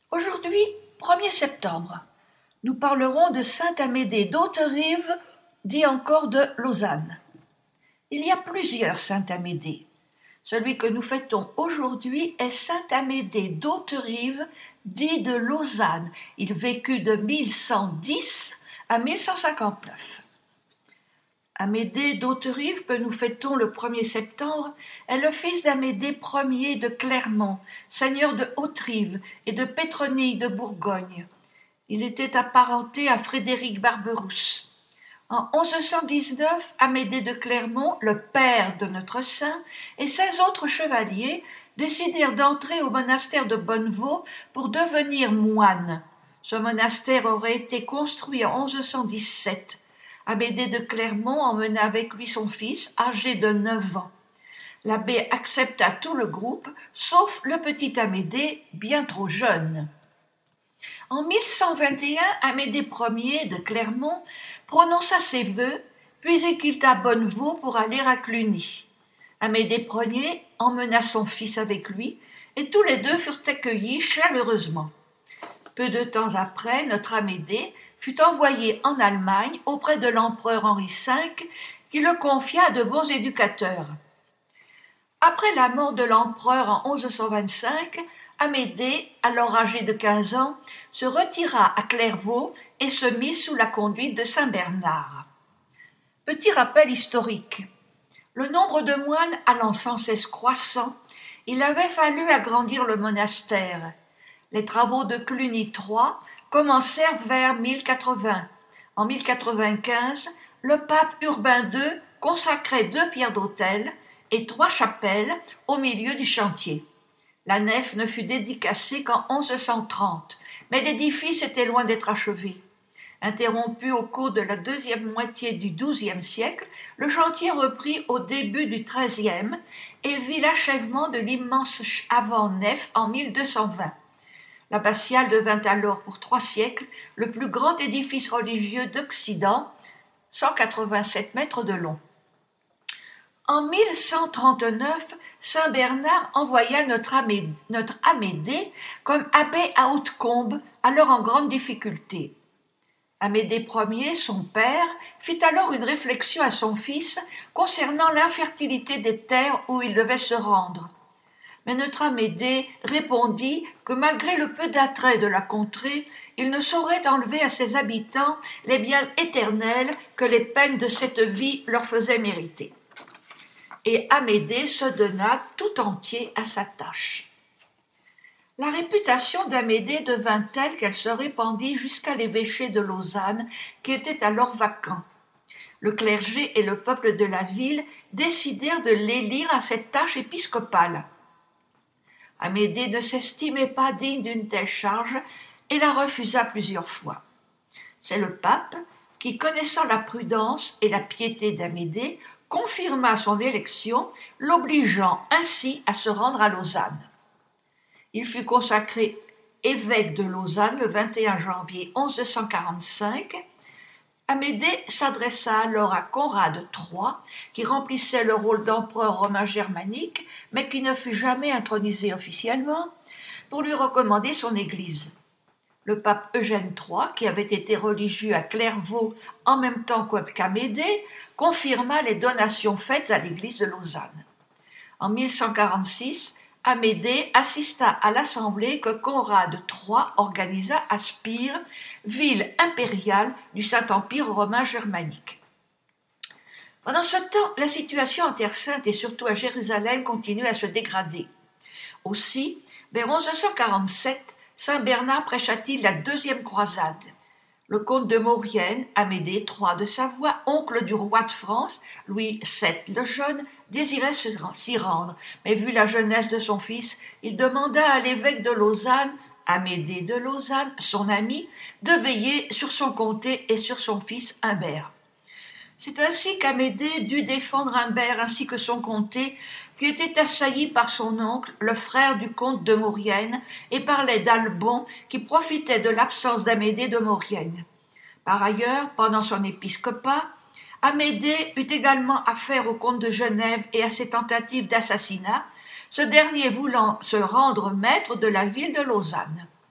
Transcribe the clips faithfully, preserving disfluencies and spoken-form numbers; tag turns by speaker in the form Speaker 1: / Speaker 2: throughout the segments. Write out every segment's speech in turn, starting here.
Speaker 1: Aujourd'hui, premier septembre, nous parlerons de saint Amédée d'Hauterive, dit encore de Lausanne. Il y a plusieurs saint Amédée. Celui que nous fêtons aujourd'hui est saint Amédée d'Hauterive, dit de Lausanne. Il vécut de mille cent dix à mille cent cinquante-neuf. Amédée d'Hauterive, que nous fêtons le premier septembre, est le fils d'Amédée Ier de Clermont, seigneur de Hauterive et de Pétronille de Bourgogne. Il était apparenté à Frédéric Barberousse. En onze cent dix-neuf, Amédée de Clermont, le père de notre saint, et seize autres chevaliers décidèrent d'entrer au monastère de Bonnevaux pour devenir moines. Ce monastère aurait été construit en onze cent dix-sept. Amédée de Clermont emmena avec lui son fils, âgé de neuf ans. L'abbé accepta tout le groupe, sauf le petit Amédée, bien trop jeune. En mille cent vingt et un, Amédée Ier de Clermont prononça ses vœux, puis il quitta Bonnevaux pour aller à Cluny. Amédée Ier emmena son fils avec lui, et tous les deux furent accueillis chaleureusement. Peu de temps après, notre Amédée fut envoyé en Allemagne auprès de l'empereur Henri cinq, qui le confia à de bons éducateurs. Après la mort de l'empereur en onze cent vingt-cinq, Amédée, alors âgé de quinze ans, se retira à Clairvaux et se mit sous la conduite de saint Bernard. Petit rappel historique. Le nombre de moines allant sans cesse croissant, il avait fallu agrandir le monastère. Les travaux de Cluny trois commencèrent vers mille quatre-vingts. En mille quatre-vingt-quinze, le pape Urbain deux consacrait deux pierres d'autel et trois chapelles au milieu du chantier. La nef ne fut dédicacée qu'en onze cent trente, mais l'édifice était loin d'être achevé. Interrompu au cours de la deuxième moitié du douzième siècle, le chantier reprit au début du treizième et vit l'achèvement de l'immense avant-nef en mille deux cent vingt. L'abbatiale devint alors pour trois siècles le plus grand édifice religieux d'Occident, cent quatre-vingt-sept mètres de long. En mille cent trente-neuf, saint Bernard envoya notre Amédée, notre Amédée comme abbé à Hautecombe, alors en grande difficulté. Amédée Ier, son père, fit alors une réflexion à son fils concernant l'infertilité des terres où il devait se rendre. Mais notre Amédée répondit que malgré le peu d'attrait de la contrée, il ne saurait enlever à ses habitants les biens éternels que les peines de cette vie leur faisaient mériter. Et Amédée se donna tout entier à sa tâche. La réputation d'Amédée devint telle qu'elle se répandit jusqu'à l'évêché de Lausanne, qui était alors vacant. Le clergé et le peuple de la ville décidèrent de l'élire à cette tâche épiscopale. Amédée ne s'estimait pas digne d'une telle charge et la refusa plusieurs fois. C'est le pape qui, connaissant la prudence et la piété d'Amédée, confirma son élection, l'obligeant ainsi à se rendre à Lausanne. Il fut consacré évêque de Lausanne le vingt et un janvier onze cent quarante-cinq. Amédée s'adressa alors à Conrad trois, qui remplissait le rôle d'empereur romain germanique, mais qui ne fut jamais intronisé officiellement, pour lui recommander son église. Le pape Eugène trois, qui avait été religieux à Clairvaux en même temps qu'Amédée, confirma les donations faites à l'église de Lausanne. En mille cent quarante-six, Amédée assista à l'assemblée que Conrad trois organisa à Spire, ville impériale du Saint-Empire romain germanique. Pendant ce temps, la situation en Terre Sainte et surtout à Jérusalem continuait à se dégrader. Aussi, vers onze cent quarante-sept, saint Bernard prêcha-t-il la deuxième croisade. Le comte de Maurienne, Amédée trois de Savoie, oncle du roi de France, Louis sept le Jeune, désirait s'y rendre, mais vu la jeunesse de son fils, il demanda à l'évêque de Lausanne, Amédée de Lausanne, son ami, de veiller sur son comté et sur son fils Humbert. C'est ainsi qu'Amédée dut défendre Humbert ainsi que son comté, qui était assailli par son oncle, le frère du comte de Maurienne, et par les d'Albon, qui profitaient de l'absence d'Amédée de Maurienne. Par ailleurs, pendant son épiscopat, Amédée eut également affaire au comte de Genève et à ses tentatives d'assassinat, ce dernier voulant se rendre maître de la ville de Lausanne.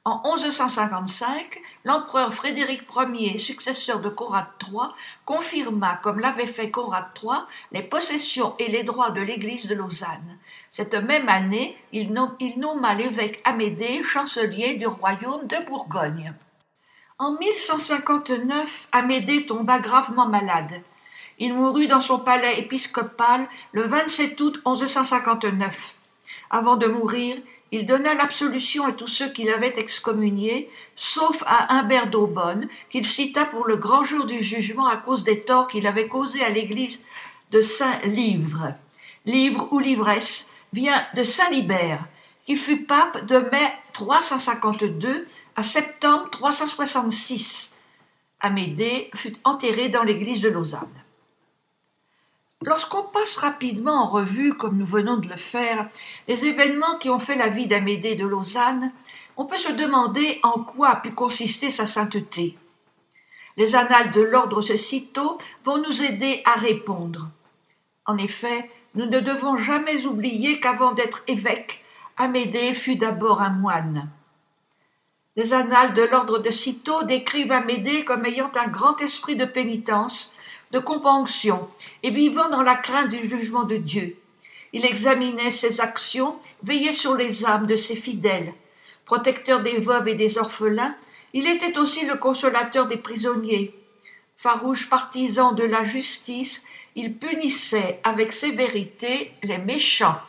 Speaker 1: En onze cent cinquante-cinq, l'empereur Frédéric Ier, successeur de Conrad trois, confirma, comme l'avait fait Conrad trois, les possessions et les droits de l'église de Lausanne. Cette même année, il nomma l'évêque Amédée chancelier du royaume de Bourgogne. En mille cent cinquante-neuf, Amédée tomba gravement malade. Il mourut dans son palais épiscopal le vingt-sept août onze cent cinquante-neuf. Avant de mourir, il donna l'absolution à tous ceux qui l'avaient excommunié, sauf à Humbert d'Aubonne, qu'il cita pour le grand jour du jugement à cause des torts qu'il avait causés à l'église de Saint-Livre. Livre ou l'ivresse vient de Saint-Libert, qui fut pape de mai trois cent cinquante-deux à septembre trois cent soixante-six. Amédée fut enterré dans l'église de Lausanne. Lorsqu'on passe rapidement en revue, comme nous venons de le faire, les événements qui ont fait la vie d'Amédée de Lausanne, on peut se demander en quoi a pu consister sa sainteté. Les annales de l'ordre sitôt vont nous aider à répondre. En effet, nous ne devons jamais oublier qu'avant d'être évêque, Amédée fut d'abord un moine. Les annales de l'ordre de Cîteaux décrivent Amédée comme ayant un grand esprit de pénitence, de componction et vivant dans la crainte du jugement de Dieu. Il examinait ses actions, veillait sur les âmes de ses fidèles. Protecteur des veuves et des orphelins, il était aussi le consolateur des prisonniers. Farouche partisan de la justice, il punissait avec sévérité les méchants.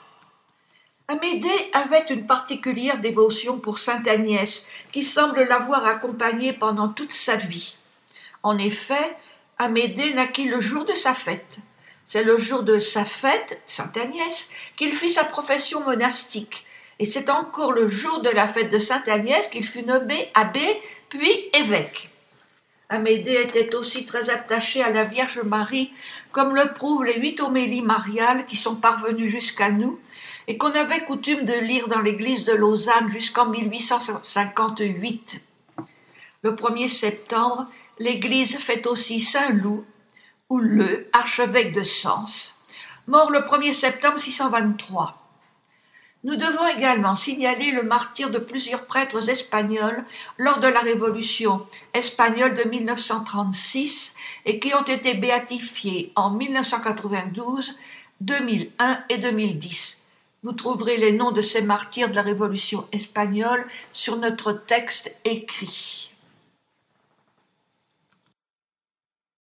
Speaker 1: Amédée avait une particulière dévotion pour sainte Agnès, qui semble l'avoir accompagnée pendant toute sa vie. En effet, Amédée naquit le jour de sa fête. C'est le jour de sa fête, sainte Agnès, qu'il fit sa profession monastique, et c'est encore le jour de la fête de sainte Agnès qu'il fut nommé abbé, puis évêque. Amédée était aussi très attaché à la Vierge Marie, comme le prouvent les huit homélies mariales qui sont parvenues jusqu'à nous, et qu'on avait coutume de lire dans l'église de Lausanne jusqu'en mille huit cent cinquante-huit. Le premier septembre, l'église fête aussi saint Loup, ou Leu, archevêque de Sens, mort le premier septembre six cent vingt-trois. Nous devons également signaler le martyre de plusieurs prêtres espagnols lors de la Révolution espagnole de mille neuf cent trente-six et qui ont été béatifiés en mille neuf cent quatre-vingt-douze, deux mille un et deux mille dix. Vous trouverez les noms de ces martyrs de la Révolution espagnole sur notre texte écrit.